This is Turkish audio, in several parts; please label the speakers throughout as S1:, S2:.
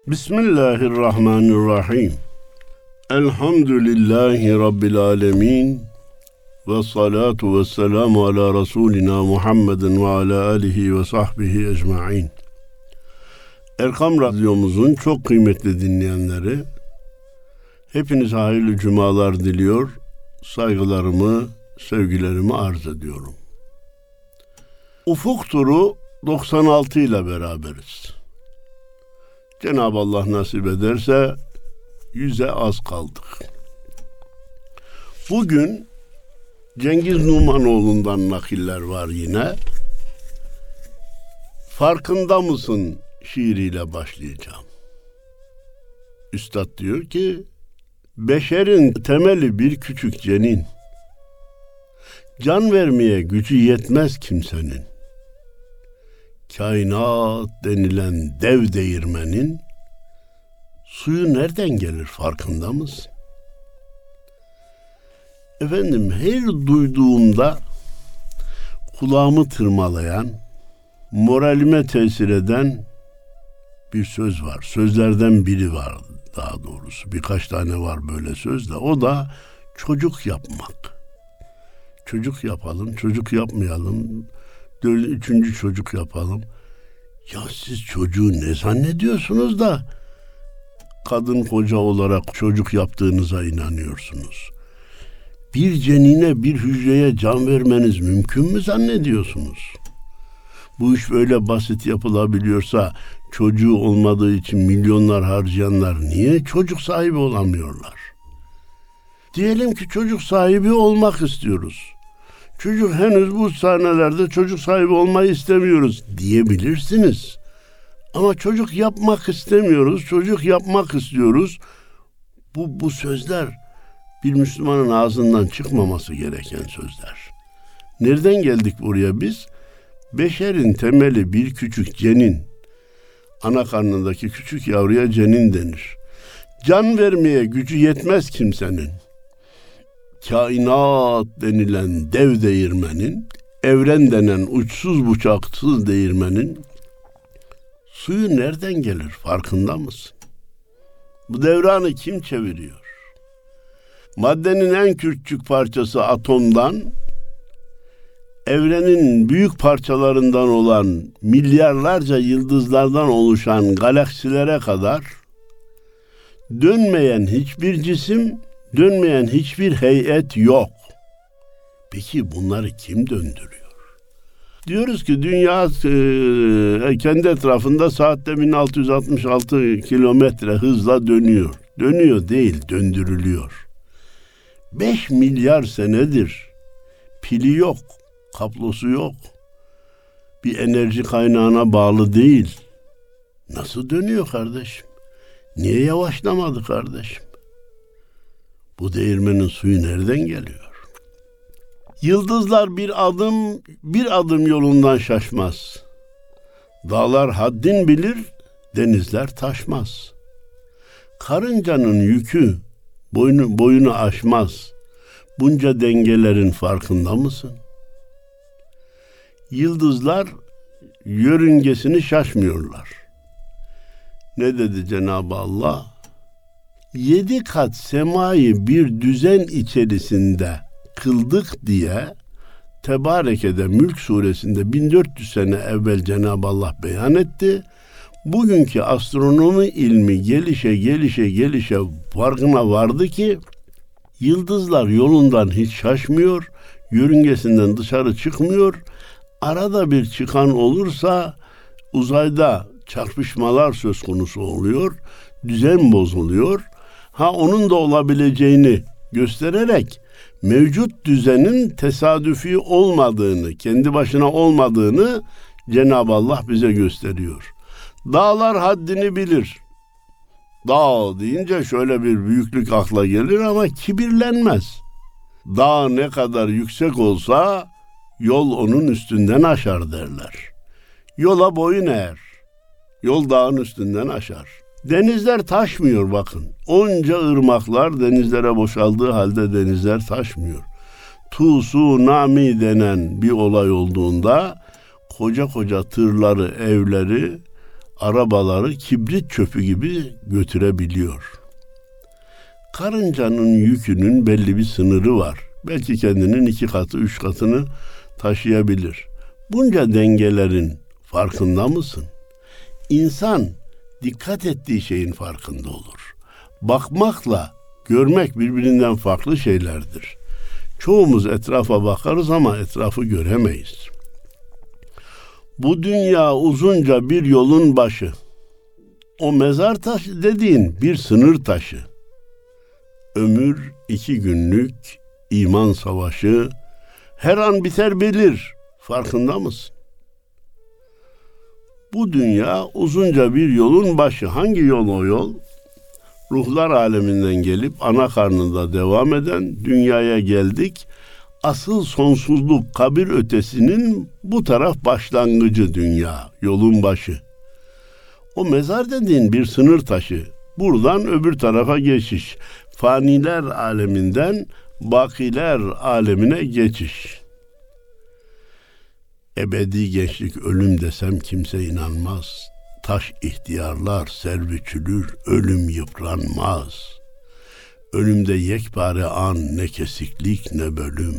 S1: Bismillahirrahmanirrahim. Elhamdülillahi Rabbil alemin. Ve salatu ve selamu ala Resulina Muhammedin ve ala alihi ve sahbihi ecma'in. Erkam Radyomuzun çok kıymetli dinleyenleri, hepinize hayırlı cumalar diliyor, saygılarımı, sevgilerimi arz ediyorum. Ufuk Turu 96 ile beraberiz. Cenab-ı Allah nasip ederse 100'e az kaldık. Bugün Cengiz Numanoğlu'ndan nakiller var yine. Farkında mısın şiiriyle başlayacağım. Üstad diyor ki, beşerin temeli bir küçük cenin. Can vermeye gücü yetmez kimsenin. Kainat denilen dev değirmenin suyu nereden gelir farkında mısın? Efendim, her duyduğumda kulağımı tırmalayan, moralime tesir eden bir söz var. Sözlerden biri var daha doğrusu. Birkaç tane var böyle söz de. O da çocuk yapmak. Çocuk yapalım, çocuk yapmayalım. Üçüncü çocuk yapalım. Ya siz çocuğu ne zannediyorsunuz da kadın koca olarak çocuk yaptığınıza inanıyorsunuz? Bir cenine, bir hücreye can vermeniz mümkün mü zannediyorsunuz? Bu iş böyle basit yapılabiliyorsa çocuğu olmadığı için milyonlar harcayanlar niye çocuk sahibi olamıyorlar? Diyelim ki çocuk sahibi olmak istiyoruz. Çocuk henüz bu sahnelerde çocuk sahibi olmayı istemiyoruz diyebilirsiniz. Ama çocuk yapmak istemiyoruz, çocuk yapmak istiyoruz. Bu sözler bir Müslümanın ağzından çıkmaması gereken sözler. Nereden geldik buraya biz? Beşerin temeli bir küçük cenin. Ana karnındaki küçük yavruya cenin denir. Can vermeye gücü yetmez kimsenin. Kainat denilen dev değirmenin, evren denen uçsuz bucaksız değirmenin suyu nereden gelir farkında mısın? Bu devranı kim çeviriyor? Maddenin en küçük parçası atomdan, evrenin büyük parçalarından olan milyarlarca yıldızlardan oluşan galaksilere kadar dönmeyen hiçbir cisim, dönmeyen hiçbir heyet yok. Peki bunları kim döndürüyor? Diyoruz ki dünya kendi etrafında saatte 1666 kilometre hızla dönüyor. Dönüyor değil, döndürülüyor. 5 milyar senedir pili yok, kablosu yok. Bir enerji kaynağına bağlı değil. Nasıl dönüyor kardeşim? Niye yavaşlamadı kardeşim? Bu değirmenin suyu nereden geliyor? Yıldızlar bir adım yolundan şaşmaz. Dağlar haddin bilir, denizler taşmaz. Karıncanın yükü boyunu aşmaz. Bunca dengelerin farkında mısın? Yıldızlar yörüngesini şaşmıyorlar. Ne dedi Cenab-ı Allah? 7 kat semayı bir düzen içerisinde kıldık diye Tebareke'de Mülk suresinde 1400 sene evvel Cenab-ı Allah beyan etti. Bugünkü astronomi ilmi gelişe farkına vardı ki yıldızlar yolundan hiç şaşmıyor, yörüngesinden dışarı çıkmıyor. Arada bir çıkan olursa uzayda çarpışmalar söz konusu oluyor, düzen bozuluyor. Onun da olabileceğini göstererek mevcut düzenin tesadüfi olmadığını, kendi başına olmadığını Cenab-ı Allah bize gösteriyor. Dağlar haddini bilir. Dağ deyince şöyle bir büyüklük akla gelir ama kibirlenmez. Dağ ne kadar yüksek olsa yol onun üstünden aşar derler. Yola boyun eğer. Yol dağın üstünden aşar. Denizler taşmıyor bakın. Onca ırmaklar denizlere boşaldığı halde denizler taşmıyor. Tsunami denen bir olay olduğunda koca koca tırları, evleri arabaları kibrit çöpü gibi götürebiliyor. Karıncanın yükünün belli bir sınırı var. Belki kendinin 2 katı, 3 katını taşıyabilir. Bunca dengelerin farkında mısın? İnsan dikkat ettiği şeyin farkında olur. Bakmakla görmek birbirinden farklı şeylerdir. Çoğumuz etrafa bakarız ama etrafı göremeyiz. Bu dünya uzunca bir yolun başı. O mezar taşı dediğin bir sınır taşı. Ömür 2 günlük iman savaşı, her an biter bilir. Farkında mısın? Bu dünya uzunca bir yolun başı. Hangi yol o yol? Ruhlar aleminden gelip ana karnında devam eden dünyaya geldik. Asıl sonsuzluk, kabir ötesinin bu taraf başlangıcı dünya, yolun başı. O mezar dediğin bir sınır taşı. Buradan öbür tarafa geçiş. Faniler aleminden bakiler alemine geçiş. Ebedi gençlik ölüm desem kimse inanmaz. Taş ihtiyarlar serviçülür, ölüm yıpranmaz. Ölümde yekpare an, ne kesiklik ne bölüm.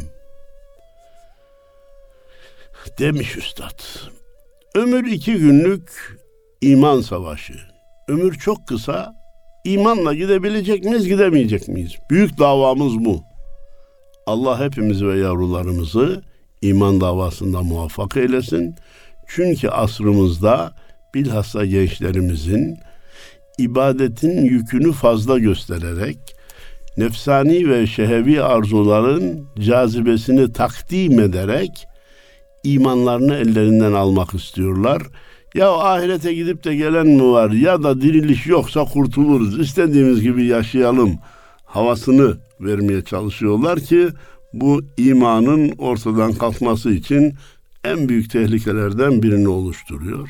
S1: Demiş üstad. Ömür 2 günlük iman savaşı. Ömür çok kısa. İmanla gidebilecek miyiz, gidemeyecek miyiz? Büyük davamız bu. Allah hepimizi ve yavrularımızı iman davasında muvaffak eylesin. Çünkü asrımızda bilhassa gençlerimizin ibadetin yükünü fazla göstererek nefsani ve şehevi arzuların cazibesini takdim ederek imanlarını ellerinden almak istiyorlar. Ya ahirete gidip de gelen mi var ya da diriliş yoksa kurtuluruz, istediğimiz gibi yaşayalım havasını vermeye çalışıyorlar ki bu imanın ortadan kalkması için en büyük tehlikelerden birini oluşturuyor.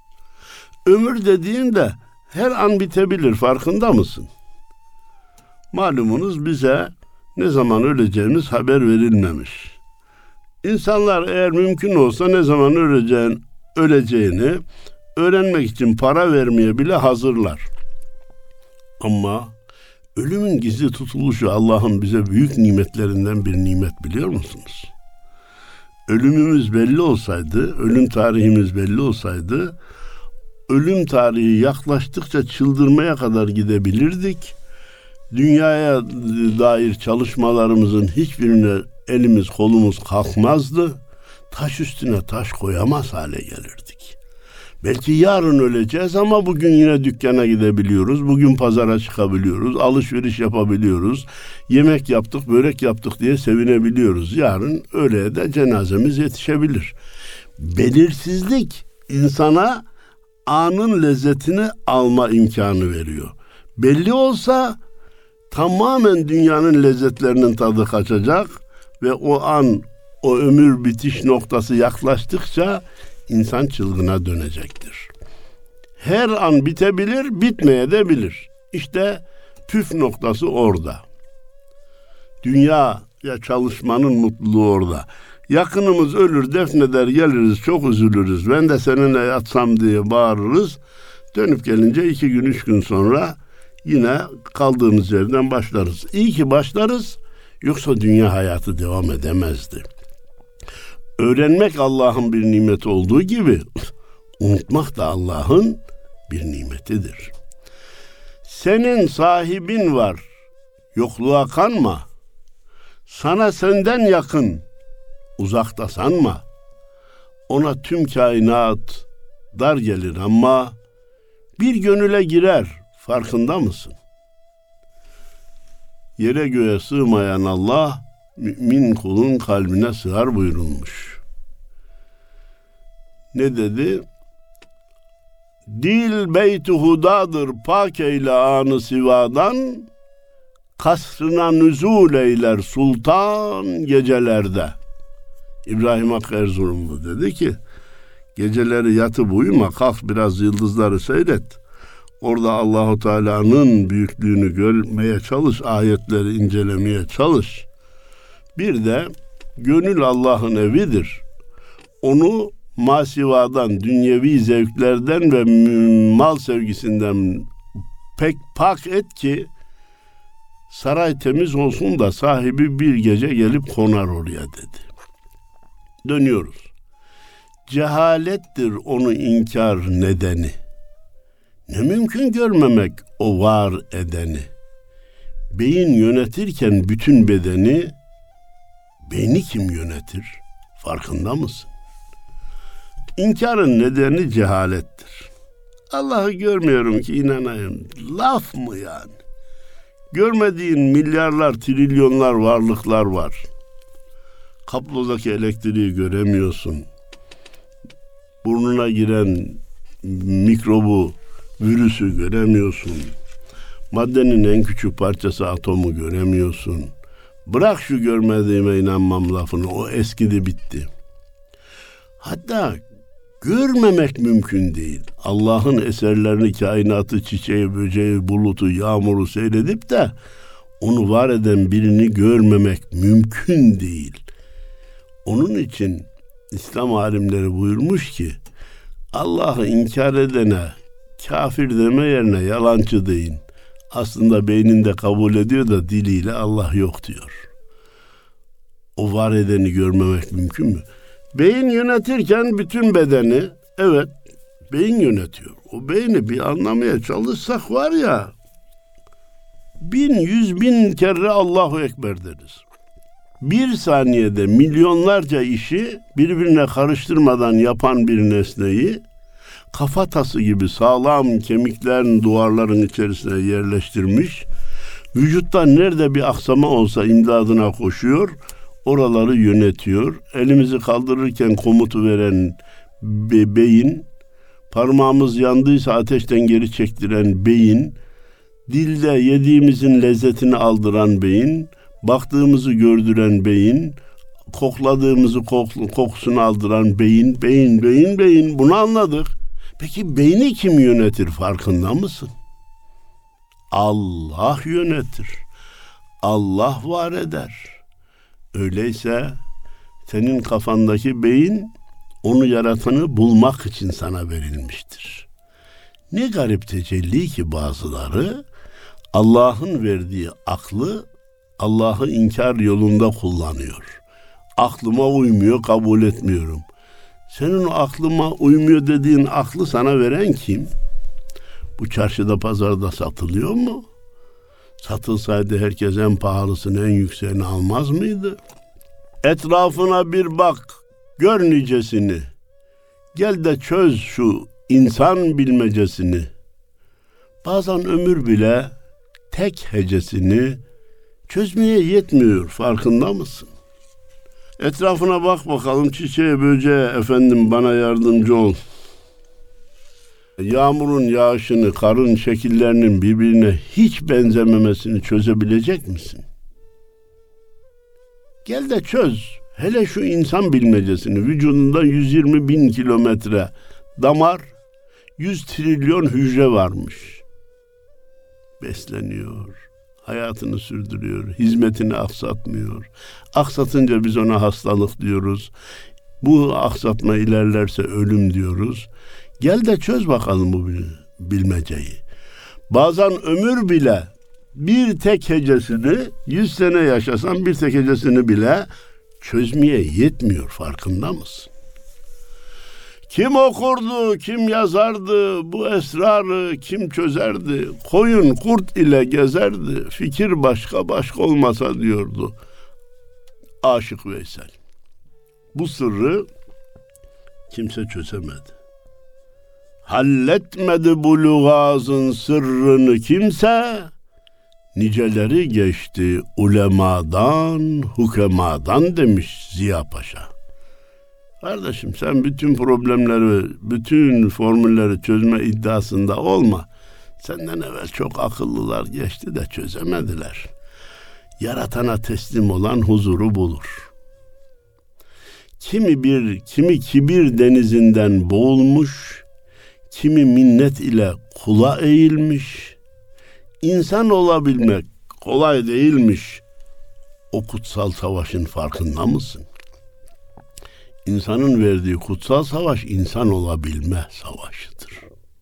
S1: Ömür dediğinde her an bitebilir, farkında mısın? Malumunuz bize ne zaman öleceğimiz haber verilmemiş. İnsanlar eğer mümkün olsa ne zaman öleceğini öğrenmek için para vermeye bile hazırlar. Ama ölümün gizli tutuluşu Allah'ın bize büyük nimetlerinden bir nimet, biliyor musunuz? Ölümümüz belli olsaydı, ölüm tarihimiz belli olsaydı, ölüm tarihi yaklaştıkça çıldırmaya kadar gidebilirdik. Dünyaya dair çalışmalarımızın hiçbirine elimiz kolumuz kalkmazdı. Taş üstüne taş koyamaz hale gelirdik. Belki yarın öleceğiz ama bugün yine dükkana gidebiliyoruz. Bugün pazara çıkabiliyoruz. Alışveriş yapabiliyoruz. Yemek yaptık, börek yaptık diye sevinebiliyoruz. Yarın öğleye de cenazemiz yetişebilir. Belirsizlik insana anın lezzetini alma imkanı veriyor. Belli olsa tamamen dünyanın lezzetlerinin tadı kaçacak ve o an, o ömür bitiş noktası yaklaştıkça insan çılgına dönecektir. Her an bitebilir, bitmeye de bilir. İşte püf noktası orada. Dünyaya çalışmanın mutluluğu orada. Yakınımız ölür, defneder geliriz, çok üzülürüz. Ben de seninle yatsam diye bağırırız. Dönüp gelince 2 gün, 3 gün sonra yine kaldığımız yerden başlarız. İyi ki başlarız, yoksa dünya hayatı devam edemezdi. Öğrenmek Allah'ın bir nimeti olduğu gibi unutmak da Allah'ın bir nimetidir. Senin sahibin var, yokluğa kanma. Sana senden yakın, uzakta sanma. Ona tüm kainat dar gelir ama bir gönüle girer, farkında mısın? Yere göğe sığmayan Allah, mümin kulun kalbine sığar buyurulmuş. Ne dedi? Dil beyt-i hudadır pak eyle anı sivadan, kasrına nüzul eyler sultan gecelerde. İbrahim Hakkı Erzurumlu dedi ki, geceleri yatıp uyuma, kalk biraz yıldızları seyret. Orada Allahu Teala'nın büyüklüğünü görmeye çalış, ayetleri incelemeye çalış. Bir de gönül Allah'ın evidir. Onu masivadan, dünyevi zevklerden ve mal sevgisinden pek pak et ki saray temiz olsun da sahibi bir gece gelip konar oraya dedi. Dönüyoruz. Cehalettir onu inkar nedeni. Ne mümkün görmemek o var edeni. Beyin yönetirken bütün bedeni, beyni kim yönetir? Farkında mısın? İnkarın nedeni cehalettir. Allah'ı görmüyorum ki inanayım. Laf mı yani? Görmediğin milyarlar, trilyonlar varlıklar var. Kablodaki elektriği göremiyorsun. Burnuna giren mikrobu, virüsü göremiyorsun. Maddenin en küçük parçası atomu göremiyorsun. Bırak şu görmediğime inanmam lafını, o eskidi bitti. Hatta görmemek mümkün değil. Allah'ın eserlerini, kainatı, çiçeği, böceği, bulutu, yağmuru seyredip de onu var eden birini görmemek mümkün değil. Onun için İslam alimleri buyurmuş ki Allah'ı inkar edene kafir deme yerine yalancı deyin. Aslında beyninde kabul ediyor da diliyle Allah yok diyor. O var edeni görmemek mümkün mü? Beyin yönetirken bütün bedeni, evet beyin yönetiyor. O beyni bir anlamaya çalışsak var ya, 100.000 kere Allahu Ekber deriz. Bir saniyede milyonlarca işi birbirine karıştırmadan yapan bir nesneyi kafatası gibi sağlam kemiklerin duvarların içerisine yerleştirmiş, vücutta nerede bir aksama olsa imdadına koşuyor, oraları yönetiyor. Elimizi kaldırırken komutu veren beyin, parmağımız yandıysa ateşten geri çektiren beyin, dilde yediğimizin lezzetini aldıran beyin, baktığımızı gördüren beyin, kokladığımızı kokusunu aldıran beyin. Bunu anladık. Peki beyni kim yönetir farkında mısın? Allah yönetir. Allah var eder. Öyleyse senin kafandaki beyin onu yaratanı bulmak için sana verilmiştir. Ne garip tecelli ki bazıları Allah'ın verdiği aklı Allah'ı inkar yolunda kullanıyor. Aklıma uymuyor, kabul etmiyorum. Senin o aklıma uymuyor dediğin aklı sana veren kim? Bu çarşıda, pazarda satılıyor mu? Satılsaydı herkes en pahalısını, en yükseğini almaz mıydı? Etrafına bir bak, gör nicesini. Gel de çöz şu insan bilmecesini. Bazen ömür bile tek hecesini çözmeye yetmiyor, farkında mısın? Etrafına bak bakalım, çiçeğe, böceğe, efendim bana yardımcı ol. Yağmurun yağışını, karın şekillerinin birbirine hiç benzememesini çözebilecek misin? Gel de çöz. Hele şu insan bilmecesini. Vücudunda 120.000 kilometre damar, 100 trilyon hücre varmış. Besleniyor, hayatını sürdürüyor, hizmetini aksatmıyor. Aksatınca biz ona hastalık diyoruz. Bu aksatma ilerlerse ölüm diyoruz. Gel de çöz bakalım bu bilmeceyi. Bazen ömür bile bir tek hecesini, 100 sene yaşasan bir tek hecesini bile çözmeye yetmiyor, farkında mısın? Kim okurdu, kim yazardı, bu esrarı kim çözerdi? Koyun kurt ile gezerdi, fikir başka olmasa diyordu Aşık Veysel. Bu sırrı kimse çözemedi. Halletmedi bu lugazın sırrını kimse, niceleri geçti ulemadan, hukemadan demiş Ziya Paşa. Kardeşim sen bütün problemleri, bütün formülleri çözme iddiasında olma. Senden evvel çok akıllılar geçti de çözemediler. Yaratana teslim olan huzuru bulur. Kimi kibir denizinden boğulmuş, kimi minnet ile kula eğilmiş. İnsan olabilmek kolay değilmiş. O kutsal savaşın farkında mısın? İnsanın verdiği kutsal savaş insan olabilme savaşıdır.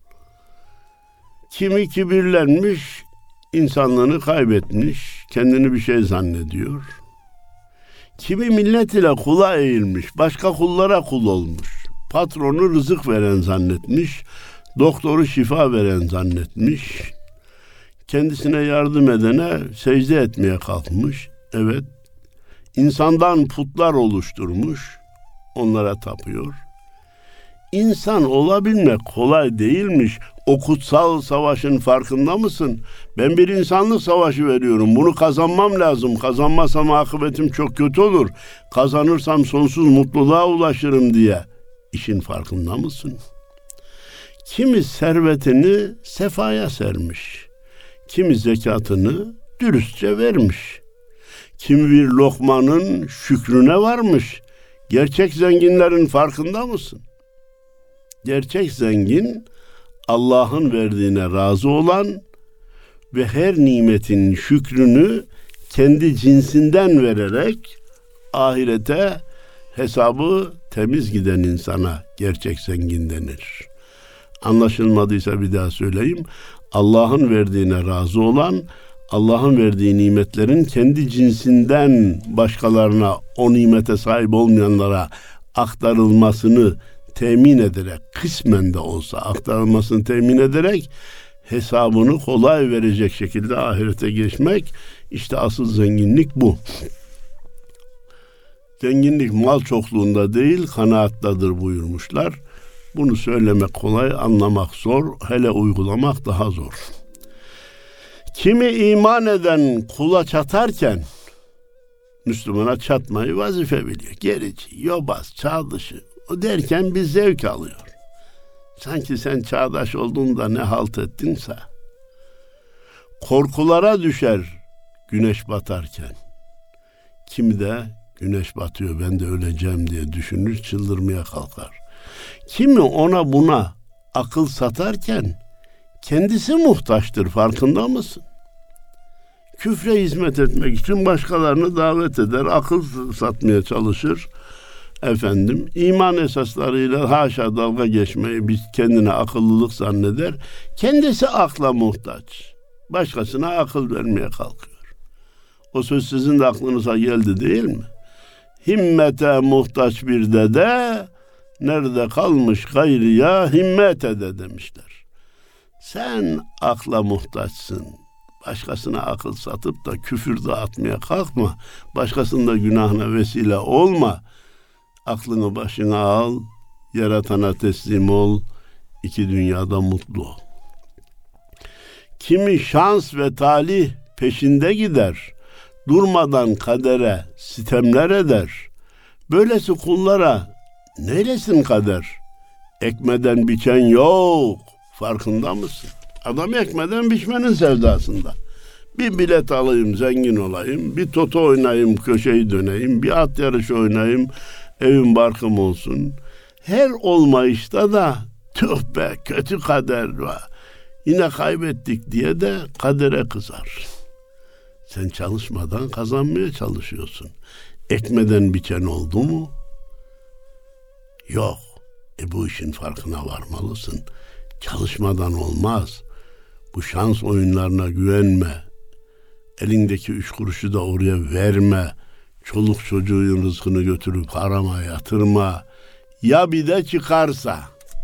S1: Kimi kibirlenmiş, insanlığını kaybetmiş, kendini bir şey zannediyor. Kimi millet ile kula eğilmiş, başka kullara kul olmuş. Patronu rızık veren zannetmiş, doktoru şifa veren zannetmiş. Kendisine yardım edene secde etmeye kalkmış. Evet, insandan putlar oluşturmuş, onlara tapıyor. İnsan olabilmek kolay değilmiş. O kutsal savaşın farkında mısın? Ben bir insanlık savaşı veriyorum. Bunu kazanmam lazım. Kazanmazsam akıbetim çok kötü olur. Kazanırsam sonsuz mutluluğa ulaşırım diye. İşin farkında mısın? Kimi servetini sefaya sermiş. Kimi zekatını dürüstçe vermiş. Kimi bir lokmanın şükrüne varmış. Gerçek zenginlerin farkında mısın? Gerçek zengin, Allah'ın verdiğine razı olan ve her nimetin şükrünü kendi cinsinden vererek ahirete hesabı temiz giden insana gerçek zengin denir. Anlaşılmadıysa bir daha söyleyeyim. Allah'ın verdiğine razı olan, Allah'ın verdiği nimetlerin kendi cinsinden başkalarına, o nimete sahip olmayanlara aktarılmasını temin ederek, kısmen de olsa aktarılmasını temin ederek hesabını kolay verecek şekilde ahirete geçmek, işte asıl zenginlik bu. Zenginlik mal çokluğunda değil, kanaattadır buyurmuşlar. Bunu söylemek kolay, anlamak zor, hele uygulamak daha zor. Kimi iman eden kula çatarken Müslümana çatmayı vazife biliyor. Gerici, yobaz, çağ dışı. O derken bir zevk alıyor. Sanki sen çağdaş olduğunda ne halt ettinse. Korkulara düşer güneş batarken. Kimi de güneş batıyor, ben de öleceğim diye düşünür, çıldırmaya kalkar. Kimi ona buna akıl satarken kendisi muhtaçtır, farkında mısın? Küfre hizmet etmek için başkalarını davet eder, akıl satmaya çalışır. İman esaslarıyla haşa dalga geçmeyi biz kendine akıllılık zanneder. Kendisi akla muhtaç. Başkasına akıl vermeye kalkıyor. O söz sizin de aklınıza geldi değil mi? Himmete muhtaç bir dede, nerede kalmış gayriya himmet ede demişler. Sen akla muhtaçsın. Başkasına akıl satıp da küfür dağıtmaya kalkma. Başkasının da günahına vesile olma. Aklını başına al, yaratana teslim ol, iki dünyada mutlu ol. Kimi şans ve talih peşinde gider, durmadan kadere sitemler eder. Böylesi kullara neylesin kader? Ekmeden biçen yok, farkında mısın? Adam ekmeden biçmenin sevdasında. Bir bilet alayım, zengin olayım, bir toto oynayayım, köşeyi döneyim, bir at yarışı oynayayım, evim barkım olsun. Her olmayışta da tüh be, kötü kader var, yine kaybettik diye de kadere kızar. Sen çalışmadan kazanmaya çalışıyorsun. Ekmeden biçen oldu mu? Yok. Bu işin farkına varmalısın. Çalışmadan olmaz. Bu şans oyunlarına güvenme. Elindeki 3 kuruşu da oraya verme. Çoluk çocuğun rızkını götürüp harama yatırma. Ya bir de çıkarsa.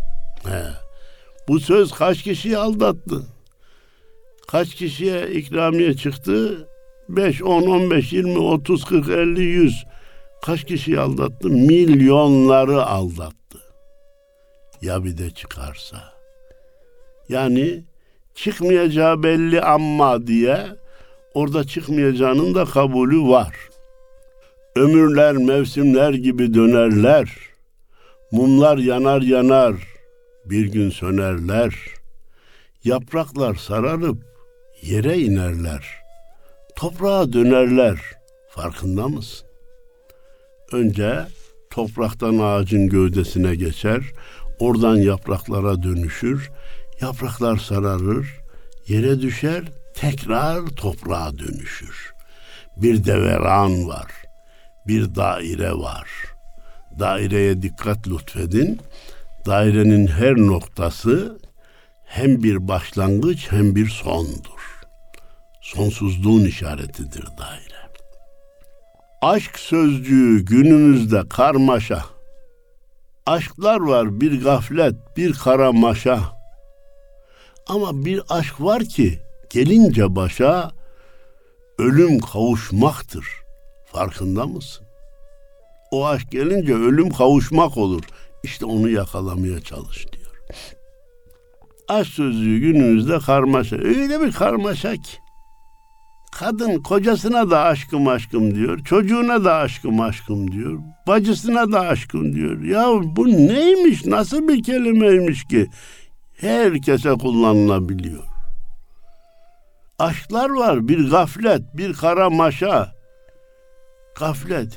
S1: Bu söz kaç kişiyi aldattı? Kaç kişiye ikramiye çıktı? 5, 10, 15, 20, 30, 40, 50, 100. Kaç kişiyi aldattı? Milyonları aldattı. Ya bir de çıkarsa. Yani çıkmayacağı belli ama diye orada çıkmayacağının da kabulü var. Ömürler mevsimler gibi dönerler. Mumlar yanar yanar, bir gün sönerler. Yapraklar sararıp yere inerler. Toprağa dönerler. Farkında mısın? Önce topraktan ağacın gövdesine geçer. Oradan yapraklara dönüşür. Yapraklar sararır, yere düşer, tekrar toprağa dönüşür. Bir devran var, bir daire var. daireye dikkat lütfedin. Dairenin her noktası hem bir başlangıç hem bir sondur. Sonsuzluğun işaretidir daire. Aşk sözcüğü günümüzde karmaşa. Aşklar var, bir gaflet, bir kara maşa. Ama bir aşk var ki gelince başa ölüm kavuşmaktır. Farkında mısın? O aşk gelince ölüm kavuşmak olur. İşte onu yakalamaya çalış diyor. Aşk sözcüğü günümüzde karmaşa. Öyle bir karmaşa ki. Kadın kocasına da aşkım aşkım diyor. Çocuğuna da aşkım aşkım diyor. Bacısına da aşkım diyor. Ya bu neymiş? Nasıl bir kelimeymiş ki? Herkese kullanılabiliyor. Aşklar var. Bir gaflet, bir kara maşa. Gaflet.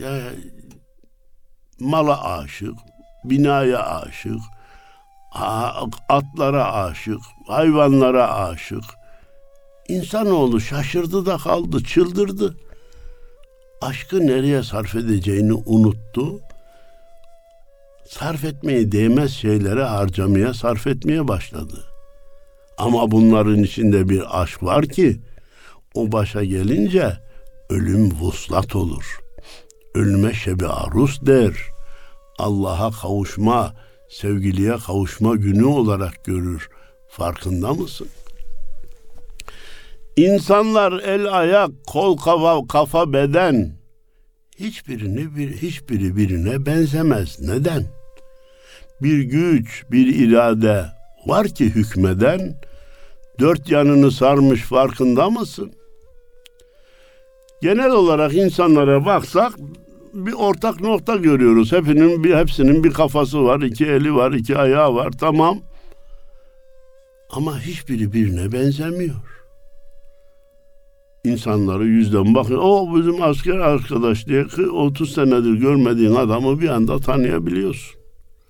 S1: Mala aşık, binaya aşık, atlara aşık, hayvanlara aşık. İnsanoğlu şaşırdı da kaldı, çıldırdı. Aşkı nereye sarf edeceğini unuttu. Sarf etmeye değmez şeylere harcamaya, sarf etmeye başladı. Ama bunların içinde bir aşk var ki, o başa gelince ölüm vuslat olur. Ölüme şebi arus der. Allah'a kavuşma, sevgiliye kavuşma günü olarak görür. Farkında mısın? İnsanlar el ayak, kol kafa beden hiçbiri birine benzemez. Neden? Bir güç, bir irade var ki hükmeden, dört yanını sarmış, farkında mısın? Genel olarak insanlara baksak bir ortak nokta görüyoruz. Hepsinin bir kafası var, iki eli var, iki ayağı var, tamam. Ama hiçbiri birine benzemiyor. İnsanları yüzden bakıyor. O bizim asker arkadaş diye 30 senedir görmediğin adamı bir anda tanıyabiliyorsun.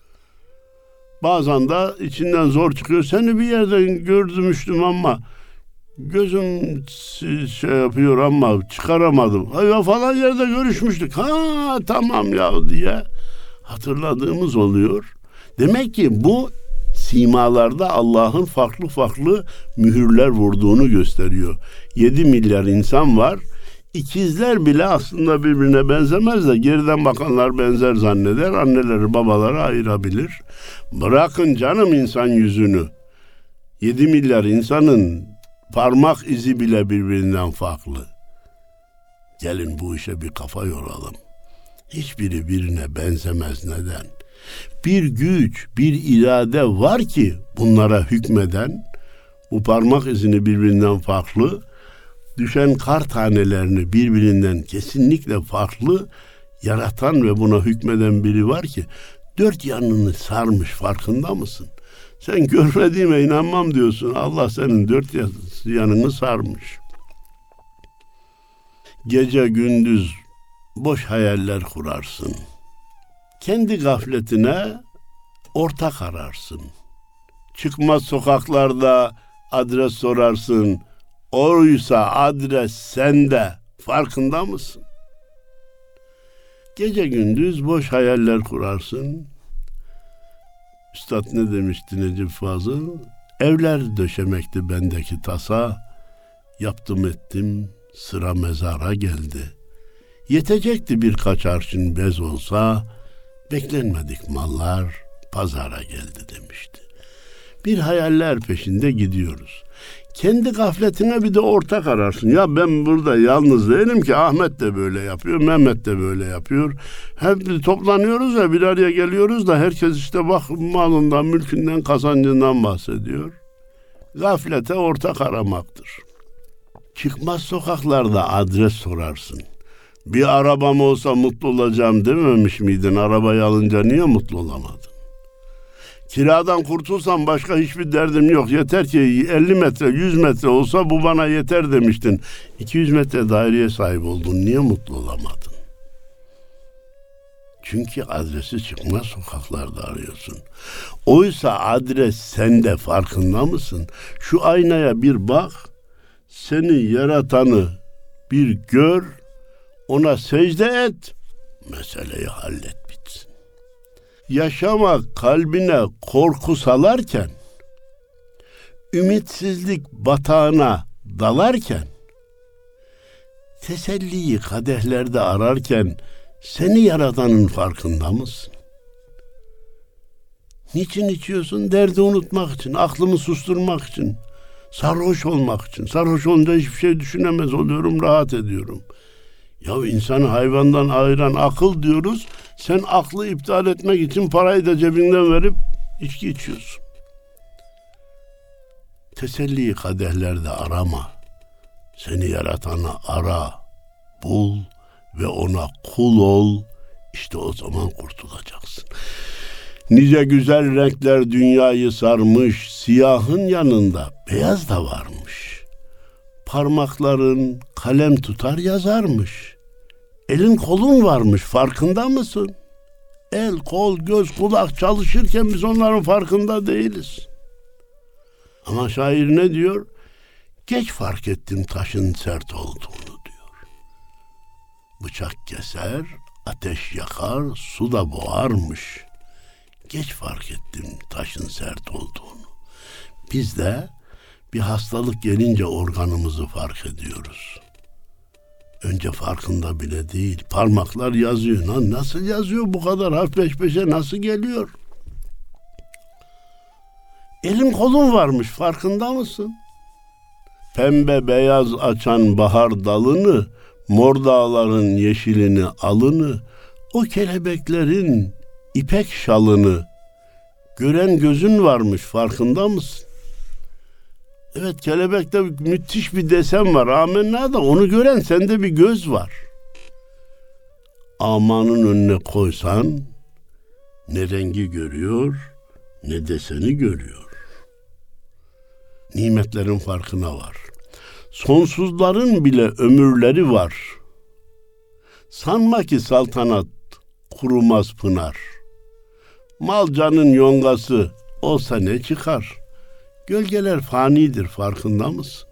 S1: Bazen de içinden zor çıkıyor. Seni bir yerden gördümüştüm ama gözüm şey yapıyor ama çıkaramadım. Ya falan yerde görüşmüştük. Ha tamam ya diye hatırladığımız oluyor. Demek ki bu simalarda Allah'ın farklı farklı mühürler vurduğunu gösteriyor. 7 milyar insan var. İkizler bile aslında birbirine benzemez de geriden bakanlar benzer zanneder. Anneleri babaları ayırabilir. Bırakın canım insan yüzünü. 7 milyar insanın parmak izi bile birbirinden farklı. Gelin bu işe bir kafa yoralım. Hiçbiri birine benzemez. Neden? Bir güç, bir irade var ki bunlara hükmeden, bu parmak izini birbirinden farklı, düşen kar tanelerini birbirinden kesinlikle farklı yaratan ve buna hükmeden biri var ki dört yanını sarmış, farkında mısın? Sen görmediğime inanmam diyorsun. Allah senin dört yanını sarmış. Gece gündüz boş hayaller kurarsın. Kendi gafletine ortak ararsın. Çıkmaz sokaklarda adres sorarsın. Oysa adres sende. Farkında mısın? Gece gündüz boş hayaller kurarsın. Üstad ne demişti Necip Fazıl? Evler döşemekti bendeki tasa. Yaptım ettim, sıra mezara geldi. Yetecekti birkaç arşın bez olsa, beklenmedik mallar pazara geldi demişti. Bir hayaller peşinde gidiyoruz. Kendi gafletine bir de ortak ararsın. Ya ben burada yalnız değilim ki, Ahmet de böyle yapıyor, Mehmet de böyle yapıyor. Hep toplanıyoruz ya, bir araya geliyoruz da herkes işte bak malından, mülkünden, kazancından bahsediyor. Gaflete ortak aramaktır. Çıkmaz sokaklarda adres sorarsın. Bir arabam olsa mutlu olacağım dememiş miydin? Arabayı alınca niye mutlu olamadın? Kiradan kurtulsam başka hiçbir derdim yok. Yeter ki 50 metre, 100 metre olsa bu bana yeter demiştin. 200 metre daireye sahip oldun. Niye mutlu olamadın? Çünkü adresi çıkmaz sokaklarda arıyorsun. Oysa adres sende, farkında mısın? Şu aynaya bir bak, seni yaratanı bir gör, ona secde et, meseleyi hallet bitsin. Yaşama kalbine korku salarken, ümitsizlik batağına dalarken, teselliyi kadehlerde ararken seni yaratanın farkında mısın? Niçin içiyorsun? Derdi unutmak için, aklımı susturmak için, sarhoş olmak için. Sarhoş olunca hiçbir şey düşünemez oluyorum, rahat ediyorum. Ya insanı hayvandan ayıran akıl diyoruz. Sen aklı iptal etmek için parayı da cebinden verip içki içiyorsun. Teselliyi kadehlerde arama. Seni yaratanı ara, bul ve ona kul ol. İşte o zaman kurtulacaksın. Nice güzel renkler dünyayı sarmış, siyahın yanında beyaz da varmış. Parmakların kalem tutar yazarmış. Elin kolun varmış, farkında mısın? El, kol, göz, kulak çalışırken biz onların farkında değiliz. Ama şair ne diyor? Geç fark ettim taşın sert olduğunu diyor. Bıçak keser, ateş yakar, su da boğarmış. Geç fark ettim taşın sert olduğunu. Biz de bir hastalık gelince organımızı fark ediyoruz. Önce farkında bile değil. Parmaklar yazıyor. Lan nasıl yazıyor bu kadar harf peş peşe nasıl geliyor? Elin kolun varmış, farkında mısın? Pembe beyaz açan bahar dalını, mor dağların yeşilini alını, o kelebeklerin ipek şalını gören gözün varmış, farkında mısın? Evet, kelebekte müthiş bir desen var. Amenna da onu gören sende bir göz var. Amanın önüne koysan ne rengi görüyor ne deseni görüyor. Nimetlerin farkına var. Sonsuzların bile ömürleri var. Sanma ki saltanat kurumaz pınar. Mal canın yongası olsa ne çıkar? Gölgeler fanidir, farkında mısın?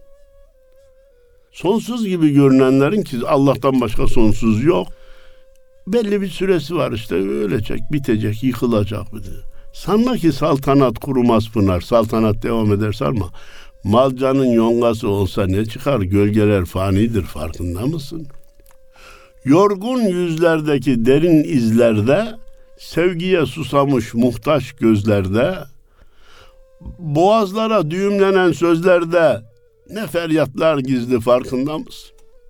S1: Sonsuz gibi görünenlerin, ki Allah'tan başka sonsuz yok, belli bir süresi var, işte ölecek, bitecek, yıkılacak. Sanma ki saltanat kurumaz pınar, saltanat devam eder sarma. Mal canın yongası olsa ne çıkar? Gölgeler fanidir, farkında mısın? Yorgun yüzlerdeki derin izlerde, sevgiye susamış muhtaç gözlerde, boğazlara düğümlenen sözlerde ne feryatlar gizli, farkında mısın?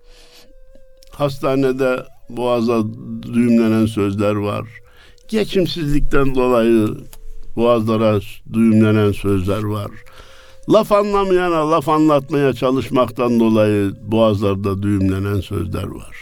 S1: Hastanede boğaza düğümlenen sözler var. Geçimsizlikten dolayı boğazlara düğümlenen sözler var. Laf anlamayana laf anlatmaya çalışmaktan dolayı boğazlarda düğümlenen sözler var.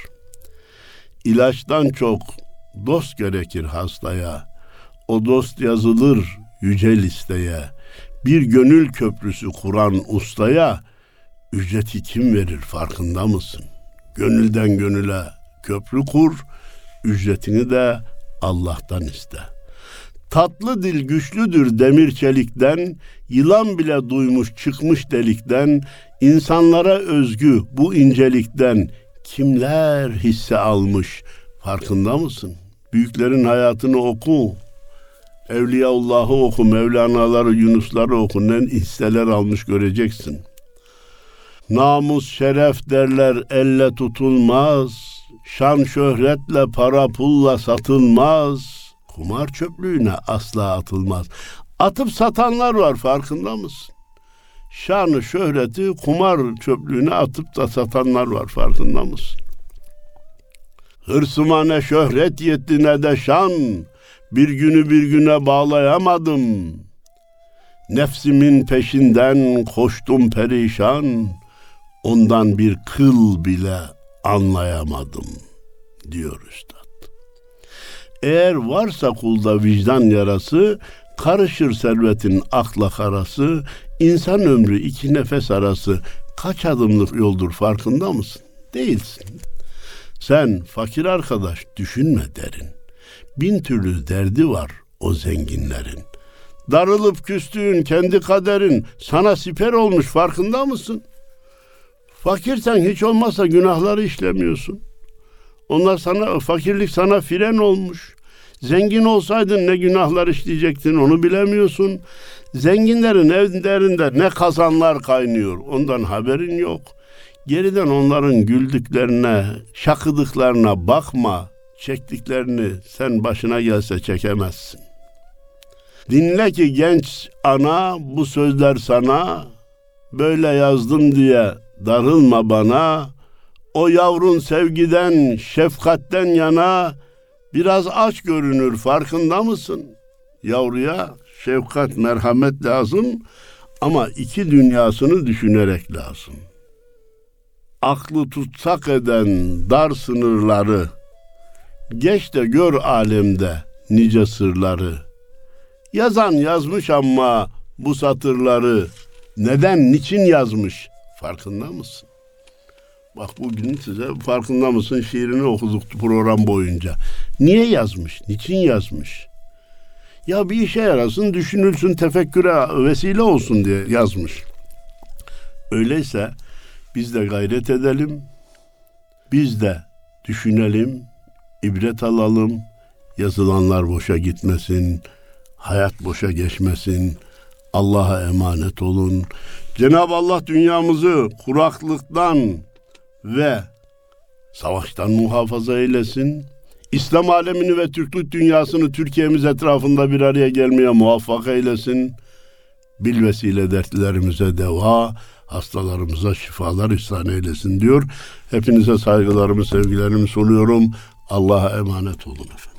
S1: İlaçtan çok dost gerekir hastaya. O dost yazılır yüce listeye. Bir gönül köprüsü kuran ustaya ücreti kim verir, farkında mısın? Gönülden gönüle köprü kur, ücretini de Allah'tan iste. Tatlı dil güçlüdür demir çelikten, yılan bile duymuş çıkmış delikten, insanlara özgü bu incelikten kimler hisse almış, farkında mısın? Büyüklerin hayatını oku, Evliyaullah'ı oku, Mevlana'ları, Yunus'ları oku, ne hisseler almış göreceksin. Namus şeref derler elle tutulmaz, şan şöhretle para pulla satılmaz, kumar çöplüğüne asla atılmaz. Atıp satanlar var, farkında mısın? Şanı şöhreti kumar çöplüğüne atıp da satanlar var, farkında mısın? Hırsıma ne şöhret yetti ne de şan, bir günü bir güne bağlayamadım. Nefsimin peşinden koştum perişan, ondan bir kıl bile anlayamadım, diyor üstad. Eğer varsa kulda vicdan yarası, karışır servetin akla karası, insan ömrü iki nefes arası kaç adımlık yoldur, farkında mısın? Değilsin. Sen fakir arkadaş düşünme derin. Bin türlü derdi var o zenginlerin. Darılıp küstüğün kendi kaderin sana siper olmuş, farkında mısın? Fakirsen hiç olmazsa günahları işlemiyorsun. Fakirlik sana fren olmuş. Zengin olsaydın ne günahlar işleyecektin onu bilemiyorsun. Zenginlerin evlerinde ne kazanlar kaynıyor ondan haberin yok. Geriden onların güldüklerine, şakıdıklarına bakma. Çektiklerini sen başına gelse çekemezsin. Dinle ki genç ana bu sözler sana, böyle yazdım diye darılma bana. O yavrun sevgiden, şefkatten yana biraz aç görünür, farkında mısın? Yavruya şefkat, merhamet lazım ama iki dünyasını düşünerek lazım. Aklı tutsak eden dar sınırları, geç de gör alemde nice sırları. Yazan yazmış ama bu satırları neden, niçin yazmış farkında mısın? Bak bugün size farkında mısın şiirini okuduk program boyunca. Niye yazmış, niçin yazmış? Ya bir işe yarasın, düşünülsün, tefekküre vesile olsun diye yazmış. Öyleyse biz de gayret edelim, biz de düşünelim, ibret alalım, yazılanlar boşa gitmesin, hayat boşa geçmesin, Allah'a emanet olun. Cenab-ı Allah dünyamızı kuraklıktan ve savaştan muhafaza eylesin. İslam alemini ve Türklük dünyasını Türkiye'miz etrafında bir araya gelmeye muvaffak eylesin. Bilvesile dertlerimize deva, hastalarımıza şifalar ihsan eylesin diyor. Hepinize saygılarımı, sevgilerimi sunuyorum. Allah'a emanet olun efendim.